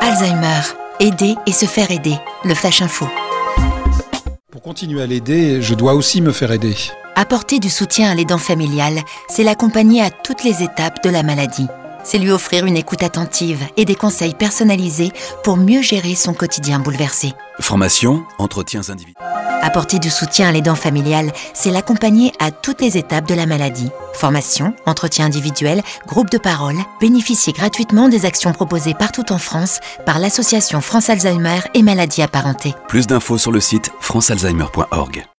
Alzheimer. Aider et se faire aider. Le Flash Info. Pour continuer à l'aider, je dois aussi me faire aider. Apporter du soutien à l'aidant familial, c'est l'accompagner à toutes les étapes de la maladie. C'est lui offrir une écoute attentive et des conseils personnalisés pour mieux gérer son quotidien bouleversé. Formation, entretiens individuels. Apporter du soutien à l'aidant familial, c'est l'accompagner à toutes les étapes de la maladie. Formation, entretien individuel, groupe de parole, bénéficiez gratuitement des actions proposées partout en France par l'association France Alzheimer et maladies apparentées. Plus d'infos sur le site francealzheimer.org.